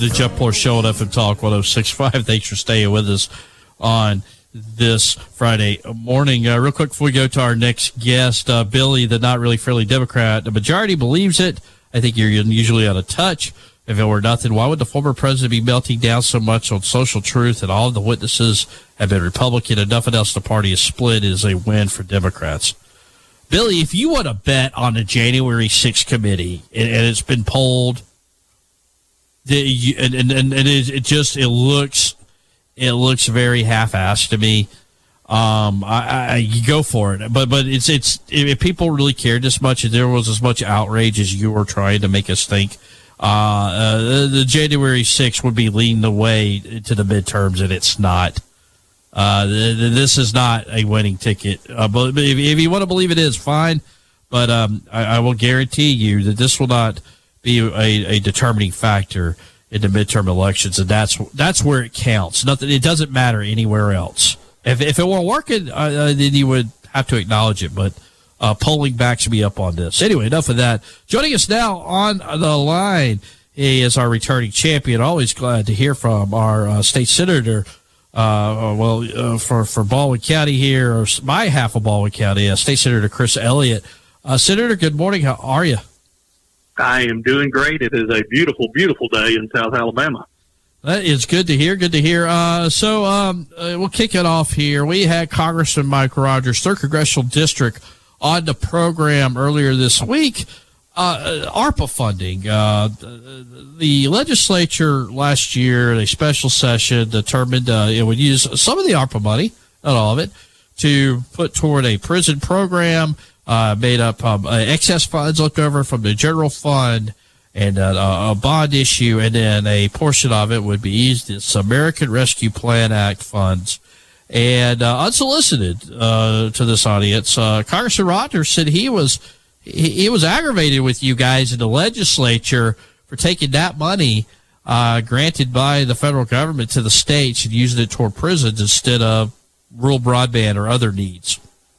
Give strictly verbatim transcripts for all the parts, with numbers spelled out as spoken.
to Jeff Poor Show on F M Talk one oh six point five. Thanks for staying with us on this Friday morning. Uh, real quick before we go to our next guest, uh, Billy, the not really friendly Democrat, the majority believes it. I think you're usually out of touch. If it were nothing, why would the former president be melting down so much on social truth and all of the witnesses have been Republican and nothing else the party is split is a win for Democrats? Billy, if you want to bet on the January sixth committee and, and it's been polled, the, and, and, and it, it just it looks it looks very half-assed to me. Um, I, I you go for it, but but it's it's if people really cared this much, if there was as much outrage as you were trying to make us think, uh, uh the January sixth would be leading the way to the midterms, and it's not. Uh, th- th- this is not a winning ticket. Uh, but if, if you want to believe it is, fine. But um, I, I will guarantee you that this will not be a, a determining factor in the midterm elections, and that's that's where it counts. Nothing. It doesn't matter anywhere else. If if it were working, uh, then you would have to acknowledge it. But uh, polling backs me up on this. Anyway, enough of that. Joining us now on the line, he is our returning champion. Always glad to hear from our uh, state senator. Uh, well, uh, for, for Baldwin County here, or my half of Baldwin County, uh, State Senator Chris Elliott. Uh, Senator, good morning. How are you? I am doing great. It is a beautiful, beautiful day in South Alabama. That is good to hear. Good to hear. Uh, so um, uh, we'll kick it off here. We had Congressman Mike Rogers, third Congressional District, on the program earlier this week. Uh, ARPA funding. Uh, the legislature last year, in a special session, determined uh, it would use some of the ARPA money, not all of it, to put toward a prison program, uh, made up um, excess funds left over from the general fund and uh, a bond issue, and then a portion of it would be used as American Rescue Plan Act funds. And uh, unsolicited uh, to this audience, uh, Congressman Rogers said he was he, he was aggravated with you guys in the legislature for taking that money uh, granted by the federal government to the states and using it toward prisons instead of rural broadband or other needs.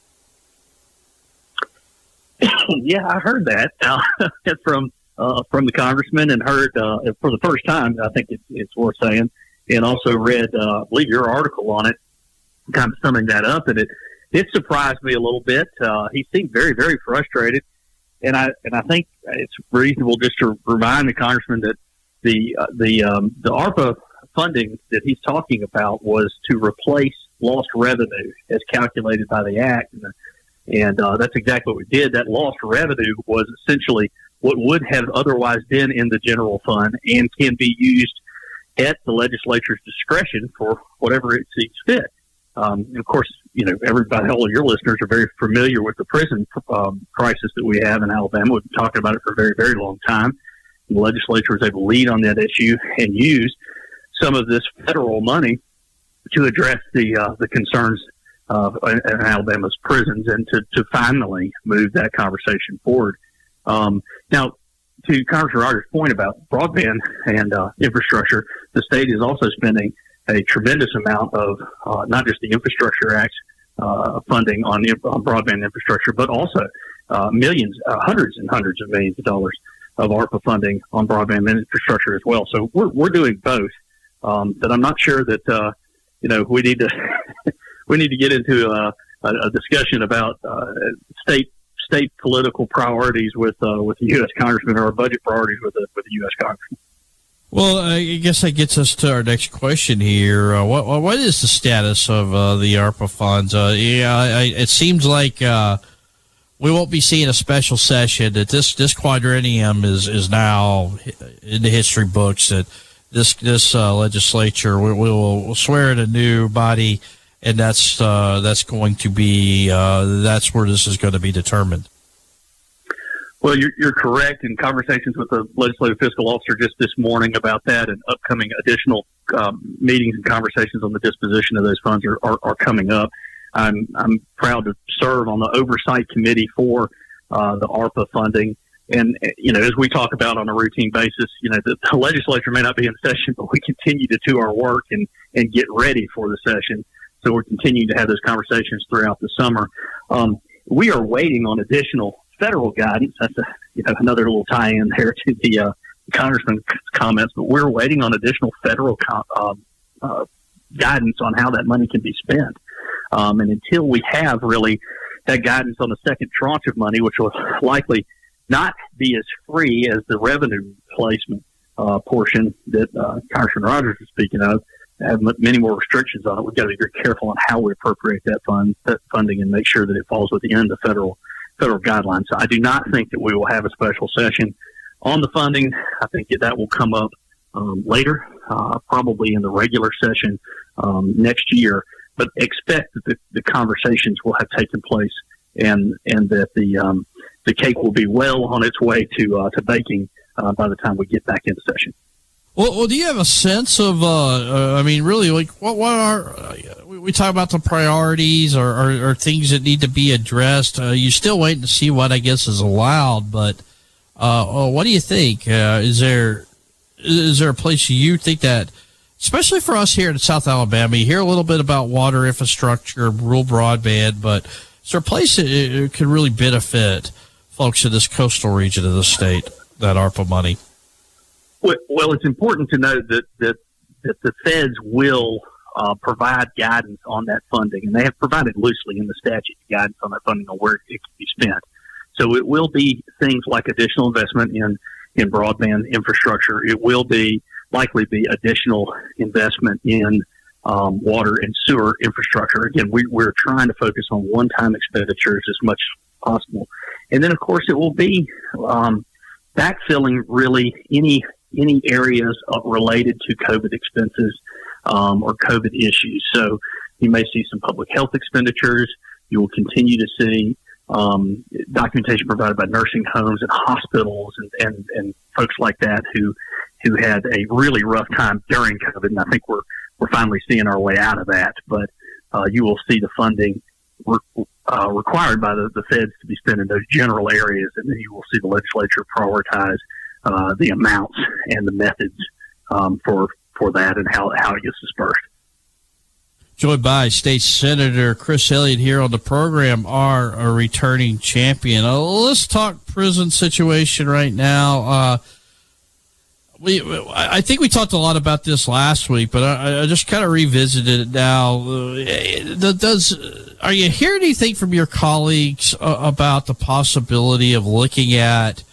Yeah, I heard that uh, from uh, from the congressman, and heard uh, for the first time. I think it's, it's worth saying, and also read, uh, I believe, your article on it, kind of summing that up, and it it surprised me a little bit. Uh, he seemed very, very frustrated, and I and I think it's reasonable just to remind the congressman that the uh, the um, the ARPA funding that he's talking about was to replace lost revenue as calculated by the act, and, and uh, that's exactly what we did. That lost revenue was essentially what would have otherwise been in the general fund and can be used at the legislature's discretion for whatever it sees fit. Um, and of course, you know, everybody, all of your listeners are very familiar with the prison um, crisis that we have in Alabama. We've been talking about it for a very, very long time. The legislature was able to lead on that issue and use some of this federal money to address the uh, the concerns of uh, Alabama's prisons and to, to finally move that conversation forward. Um, now, to Congressman Rogers' point about broadband and uh, infrastructure, the state is also spending a tremendous amount of uh, not just the Infrastructure Act uh, funding on, on broadband infrastructure, but also uh, millions, uh, hundreds and hundreds of millions of dollars of ARPA funding on broadband infrastructure as well. So we're we're doing both. Um, but I'm not sure that uh, you know we need to we need to get into a, a discussion about uh, state state political priorities with uh, with the U S congressman, or budget priorities with the with the U S congressman. Well, I guess that gets us to our next question here. Uh, what what is the status of uh, the ARPA funds? Uh, yeah, I, it seems like uh, we won't be seeing a special session. That this this quadrennium is is now in the history books. That this this uh, legislature we will we'll swear in a new body, and that's uh, that's going to be uh, that's where this is going to be determined. Well, you're, you're correct. In conversations with the legislative fiscal officer just this morning about that, and upcoming additional um, meetings and conversations on the disposition of those funds are, are, are coming up. I'm I'm proud to serve on the oversight committee for uh, the ARPA funding. And, you know, as we talk about on a routine basis, you know, the, the legislature may not be in session, but we continue to do our work and, and get ready for the session. So we're continuing to have those conversations throughout the summer. Um, we are waiting on additional federal guidance. That's a, you know, another little tie-in there to the uh, Congressman's comments, but we're waiting on additional federal com- uh, uh, guidance on how that money can be spent. Um, and until we have really that guidance on the second tranche of money, which will likely not be as free as the revenue placement uh, portion that uh, Congressman Rogers is speaking of, have many more restrictions on it. We've got to be very careful on how we appropriate that fund, that funding, and make sure that it falls within the federal federal guidelines. So I do not think that we will have a special session on the funding. I think that, that will come up um, later, uh, probably in the regular session um, next year. But expect that the, the conversations will have taken place, and and that the um, the cake will be well on its way to uh, to baking uh, by the time we get back into session. Well, well, do you have a sense of, uh, uh, I mean, really, like, what, what are, uh, we, we talk about the priorities or, or, or things that need to be addressed. Uh, you're still waiting to see what, I guess, is allowed, but uh, what do you think? Uh, is there, is there a place you think that, especially for us here in South Alabama, you hear a little bit about water infrastructure, rural broadband, but is there a place that it could really benefit folks in this coastal region of the state, that ARPA money? Well, it's important to know that that, that the feds will uh, provide guidance on that funding, and they have provided loosely in the statute guidance on that funding on where it can be spent. So it will be things like additional investment in, in broadband infrastructure. It will be likely be additional investment in um, water and sewer infrastructure. Again, we, we're trying to focus on one-time expenditures as much as possible. And then, of course, it will be um, backfilling really any any areas related to COVID expenses um, or COVID issues. So you may see some public health expenditures. You will continue to see um, documentation provided by nursing homes and hospitals and, and, and folks like that who who had a really rough time during COVID. And I think we're we're finally seeing our way out of that. But uh, you will see the funding re- uh, required by the, the feds to be spent in those general areas, and then you will see the legislature prioritize Uh, the amounts and the methods um, for for that and how, how it gets dispersed. Joined by State Senator Chris Elliott here on the program, our, our returning champion. Uh, let's talk prison situation right now. Uh, we I think we talked a lot about this last week, but I, I just kind of revisited it now. Uh, does are you hearing anything from your colleagues uh, about the possibility of looking at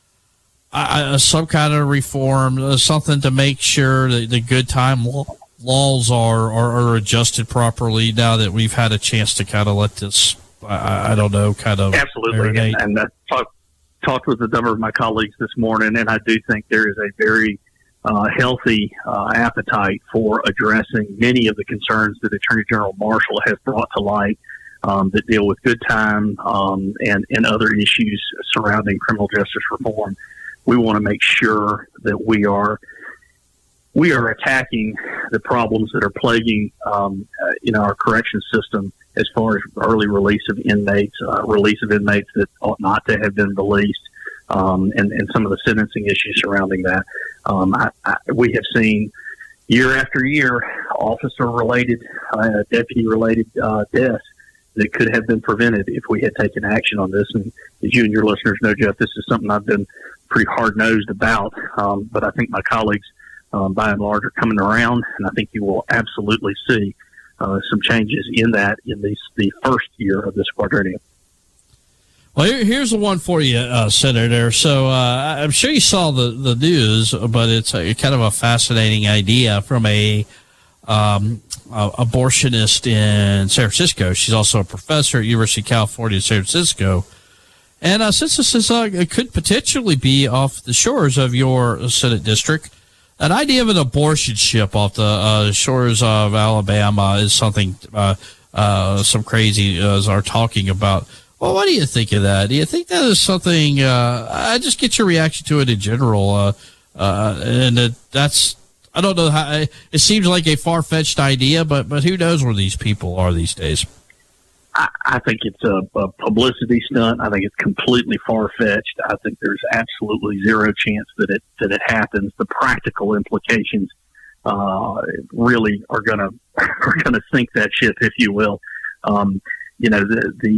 Uh, some kind of reform, uh, something to make sure that the good time laws are, are, are adjusted properly now that we've had a chance to kind of let this, I, I don't know, kind of Absolutely. marinate? And, and I talked, talked with a number of my colleagues this morning, and I do think there is a very uh, healthy uh, appetite for addressing many of the concerns that Attorney General Marshall has brought to light um, that deal with good time um, and, and other issues surrounding criminal justice reform. We want to make sure that we are we are attacking the problems that are plaguing um, uh, you know, our correction system as far as early release of inmates, uh, release of inmates that ought not to have been released, um, and, and some of the sentencing issues surrounding that. Um, I, I, we have seen year after year officer-related, uh, deputy-related uh, deaths that could have been prevented if we had taken action on this. And as you and your listeners know, Jeff, this is something I've been pretty hard-nosed about, um, but I think my colleagues, um, by and large, are coming around, and I think you will absolutely see uh, some changes in that in the, the first year of this quadrennium. Well, here, here's the one for you, uh, Senator. So uh, I'm sure you saw the, the news, but it's a, kind of a fascinating idea from a um, uh, abortionist in San Francisco. She's also a professor at University of California, San Francisco. And uh, since this is, uh, it could potentially be off the shores of your Senate district, an idea of an abortion ship off the uh, shores of Alabama is something uh, uh, some crazies are talking about. Well, what do you think of that? Do you think that is something? Uh, I just get your reaction to it in general, uh, uh, and it, that's. I don't know how. It seems like a far-fetched idea, but but who knows where these people are these days? I, I think it's a, a publicity stunt. I think it's completely far-fetched. I think there's absolutely zero chance that it that it happens. The practical implications uh, really are gonna are gonna sink that ship, if you will. Um, you know, the the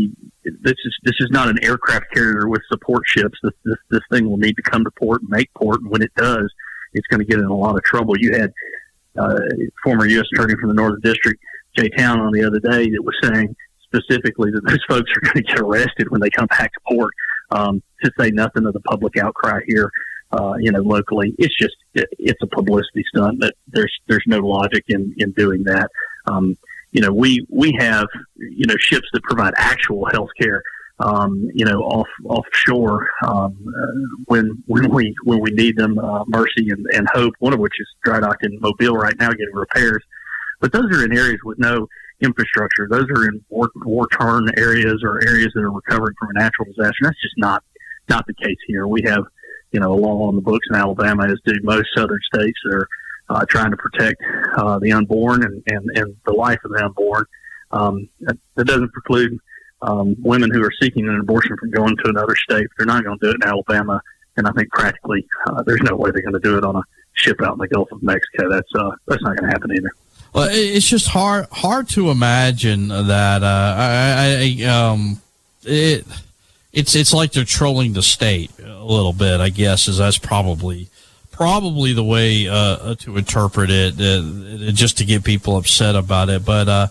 this is this is not an aircraft carrier with support ships. This this this thing will need to come to port and make port, and when it does, it's going to get in a lot of trouble. You had uh, former U S Attorney from the Northern District, Jay Town, on the other day that was saying specifically that those folks are going to get arrested when they come back to port. Um, to say nothing of the public outcry here, uh, you know, locally, it's just it, it's a publicity stunt. But there's there's no logic in, in doing that. Um, you know, we we have you know ships that provide actual health care, um, you know, off offshore um, uh, when when we when we need them. Uh, Mercy and, and Hope, one of which is dry docked in Mobile right now, getting repairs. But those are in areas with no infrastructure. Those are in war, war-torn areas or areas that are recovering from a natural disaster. That's just not not the case here. We have, you know, a law on the books in Alabama, as do most southern states, that are uh, trying to protect uh, the unborn and, and, and the life of the unborn. Um, that, that doesn't preclude um, women who are seeking an abortion from going to another state. They're not going to do it in Alabama, and I think practically uh, there's no way they're going to do it on a ship out in the Gulf of Mexico. That's uh, that's not going to happen either. Well, it's just hard hard to imagine that. Uh, I, I um, it it's it's like they're trolling the state a little bit. I guess is that's probably probably the way uh, to interpret it, uh, just to get people upset about it. But uh,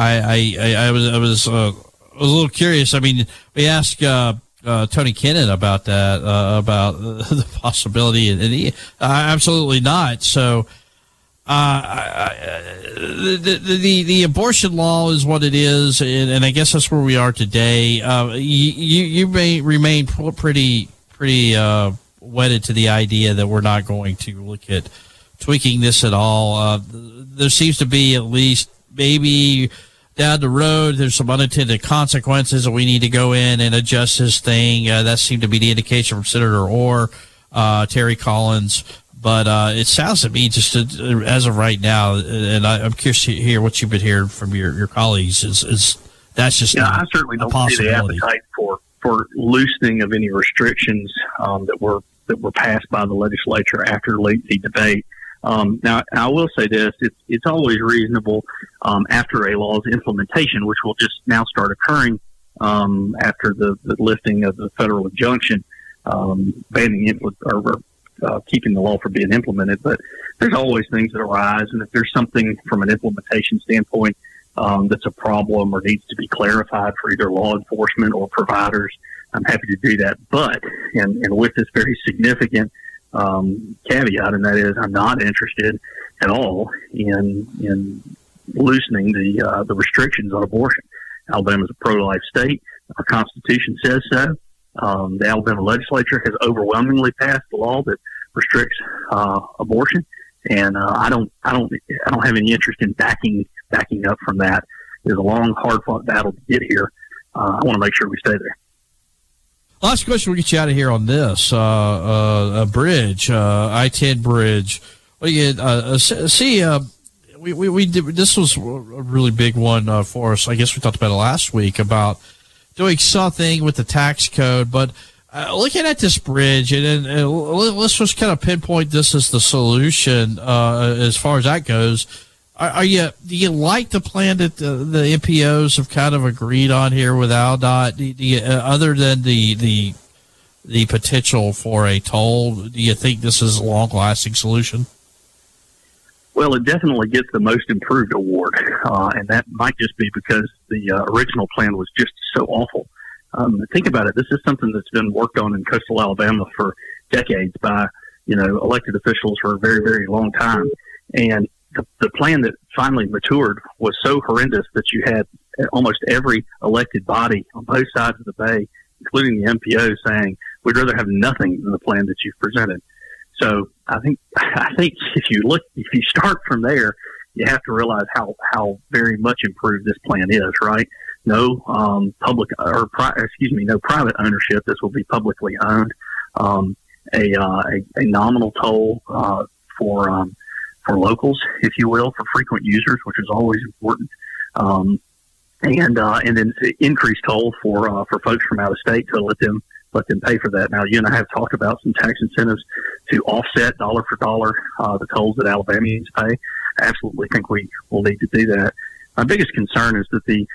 I, I I was I was uh, I was a little curious. I mean, we asked uh, uh, Tony Kennon about that uh, about the possibility, and he uh, absolutely not. So. Uh, I, the, the the abortion law is what it is, and, and I guess that's where we are today. Uh, you you may remain pretty pretty uh, wedded to the idea that we're not going to look at tweaking this at all. Uh, there seems to be at least maybe down the road there's some unintended consequences, and we need to go in and adjust this thing. Uh, that seemed to be the indication from Senator Orr, uh, Terry Collins. But uh, it sounds to me, just to, as of right now, and I, I'm curious to hear what you've been hearing from your, your colleagues, is, is that's just yeah, a, I certainly a don't see the appetite for, for loosening of any restrictions um, that were that were passed by the legislature after lengthy debate. Um, now, I will say this: it's it's always reasonable um, after a law's implementation, which will just now start occurring um, after the, the lifting of the federal injunction um, banning it with, or Uh, keeping the law from being implemented, but there's always things that arise, and if there's something from an implementation standpoint um, that's a problem or needs to be clarified for either law enforcement or providers, I'm happy to do that. But, and, and with this very significant um, caveat, and that is I'm not interested at all in in loosening the uh, the restrictions on abortion. Alabama is a pro-life state. Our Constitution says so. Um, the Alabama legislature has overwhelmingly passed a law that restricts uh, abortion, and uh, I don't, I don't, I don't have any interest in backing backing up from that. It's a long, hard-fought battle to get here. Uh, I want to make sure we stay there. Last question, we'll get you out of here on this uh, uh, a bridge, uh, I ten bridge. Well, you uh, see, uh, we we we did, this was a really big one uh, for us. I guess we talked about it last week about doing something with the tax code, but uh, looking at this bridge, and, and let's just kind of pinpoint this as the solution uh, as far as that goes. Are, are you do you like the plan that the, the M P Os have kind of agreed on here with AlDOT? Do you, uh, other than the the the potential for a toll, do you think this is a long-lasting solution? Well, it definitely gets the most improved award, uh, and that might just be because the uh, original plan was just so awful. Um, think about it. This is something that's been worked on in coastal Alabama for decades by, you know, elected officials for a very, very long time. And the, the plan that finally matured was so horrendous that you had almost every elected body on both sides of the bay, including the M P O, saying, we'd rather have nothing than the plan that you've presented. So I think I think if you look, if you start from there, you have to realize how, how very much improved this plan is. Right? No um, public or pri- excuse me, no private ownership. This will be publicly owned. Um, a, uh, a a nominal toll uh, for um, for locals, if you will, for frequent users, which is always important. Um, and uh, and then increased toll for uh, for folks from out of state to let them. let them pay for that. Now, you and I have talked about some tax incentives to offset dollar for dollar uh, the tolls that Alabamians pay. I absolutely think we will need to do that. My biggest concern is that the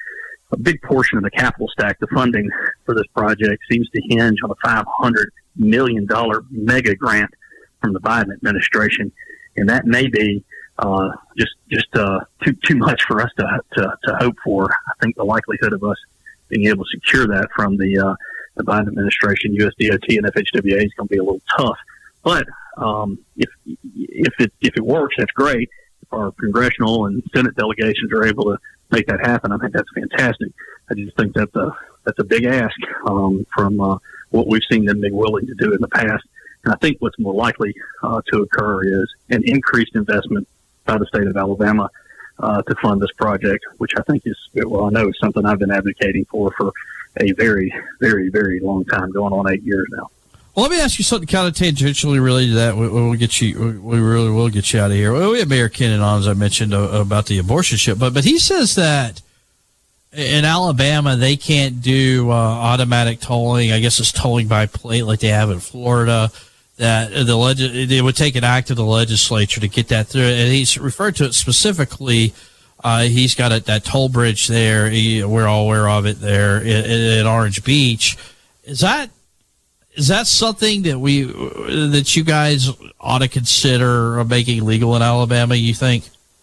a big portion of the capital stack, the funding for this project, seems to hinge on a five hundred million dollars mega grant from the Biden administration. And that may be uh, just just uh, too too much for us to, to to hope for. I think the likelihood of us being able to secure that from the uh, the Biden administration, U S D O T, and F H W A is going to be a little tough. But um, if if it if it works, that's great. If our congressional and Senate delegations are able to make that happen, I think that's fantastic. I just think that's a that's a big ask um, from uh, what we've seen them be willing to do in the past. And I think what's more likely uh, to occur is an increased investment by the state of Alabama uh, to fund this project, which I think is, well, I know is something I've been advocating for for a very, very, very long time, going on eight years now. Well, let me ask you something kind of tangentially related to that. We, we'll get you. We really will get you out of here. Well, we have Mayor Kennon on, as I mentioned, uh, about the abortion ship, but but he says that in Alabama they can't do uh, automatic tolling. I guess it's tolling by plate like they have in Florida. That the leg- it would take an act of the legislature to get that through, and he's referred to it specifically. Uh, he's got a, that toll bridge there. He, we're all aware of it there in, in Orange Beach. Is that is that something that we that you guys ought to consider making legal in Alabama? You think?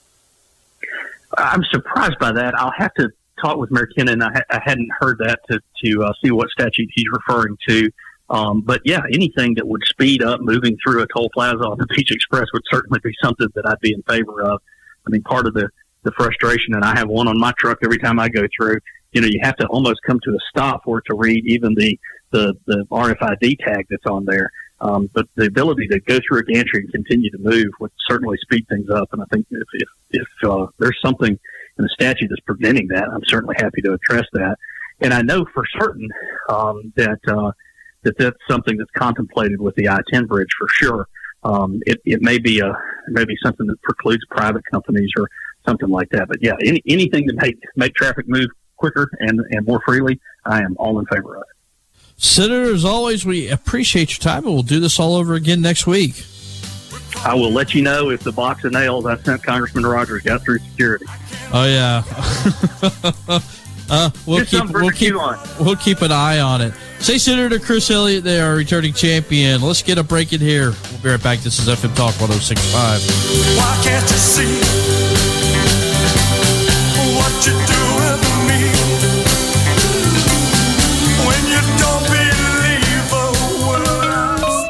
I'm surprised by that. I'll have to talk with Mayor Kennon. I, ha- I hadn't heard that to to uh, see what statute he's referring to. Um, but yeah, anything that would speed up moving through a toll plaza on the Beach Express would certainly be something that I'd be in favor of. I mean, part of the, the frustration, and I have one on my truck every time I go through, you know, you have to almost come to a stop for it to read even the, the, the R F I D tag that's on there. Um, but the ability to go through a gantry and continue to move would certainly speed things up. And I think if, if, if uh, there's something in the statute that's preventing that, I'm certainly happy to address that. And I know for certain um, that, uh, that that's something that's contemplated with the I ten bridge for sure. Um, it, it may be a, it may be something that precludes private companies or something like that. But yeah, any, anything to make, make traffic move quicker and, and more freely, I am all in favor of it. Senator, as always, we appreciate your time, and we'll do this all over again next week. I will let you know if the box of nails I sent Congressman Rogers got through security. Oh yeah. uh, we'll Just keep we'll keep we'll keep an eye on it. Say Senator Chris Elliott, they are returning champion. Let's get a break in here. We'll be right back. This is F M Talk one oh six point five. Why can't you see?